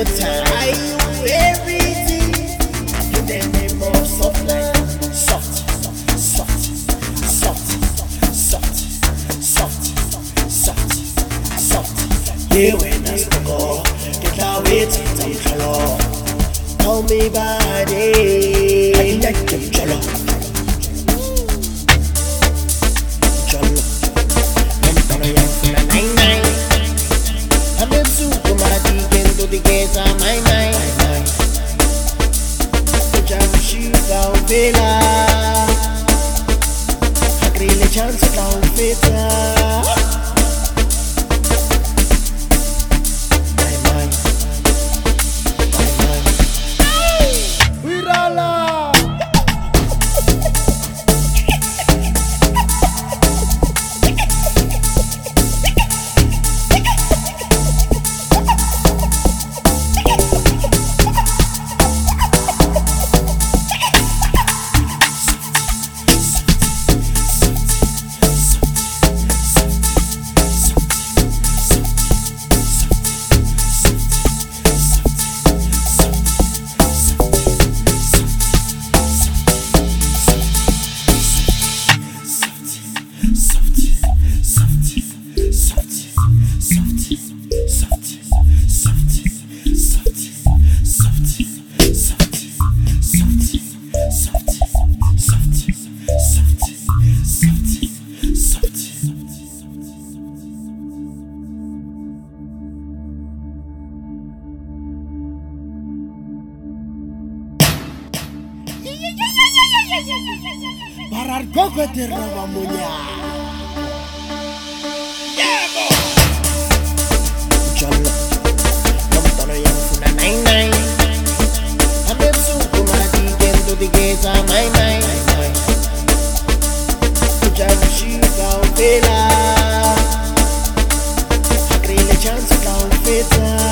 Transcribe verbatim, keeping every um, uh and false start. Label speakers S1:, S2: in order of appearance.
S1: good time. I do everything in the name of soft life. Soft, soft, soft, soft, soft, soft, soft. Yeah, when I go, get out with some color. Call me body. I like them jollo. Jollo. I'm gonna young for a nine nine. I'm in super marty, can do the gates on my mind. Jam shoes out, Villa. I really chance it out, Villa. Parar coco te roba muña. Jollo, I'm gonna young for a nine nine. I'm in super marty, can do the gates on my mind. Jam shoes out, Villa. I really chance it out, Villa.